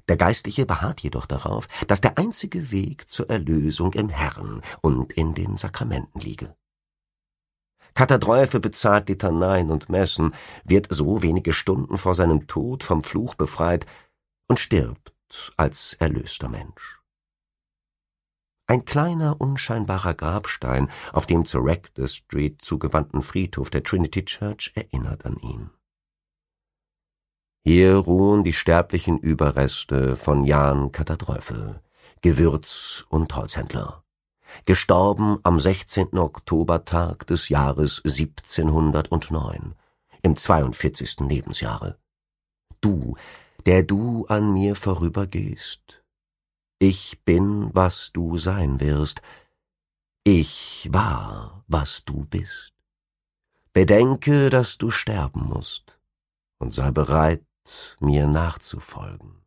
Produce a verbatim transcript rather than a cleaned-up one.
Der Geistliche beharrt jedoch darauf, dass der einzige Weg zur Erlösung im Herrn und in den Sakramenten liege. Katadreufe bezahlt Litaneien und Messen, wird so wenige Stunden vor seinem Tod vom Fluch befreit und stirbt als erlöster Mensch. Ein kleiner, unscheinbarer Grabstein auf dem zur Rector Street zugewandten Friedhof der Trinity Church erinnert an ihn. Hier ruhen die sterblichen Überreste von Jan Katadreufe, Gewürz- und Holzhändler, gestorben am sechzehnten Oktobertag des Jahres siebzehnhundertneun, im zweiundvierzigsten Lebensjahre. Du, der du an mir vorübergehst, ich bin, was du sein wirst, ich war, was du bist. Bedenke, dass du sterben musst, und sei bereit, mir nachzufolgen.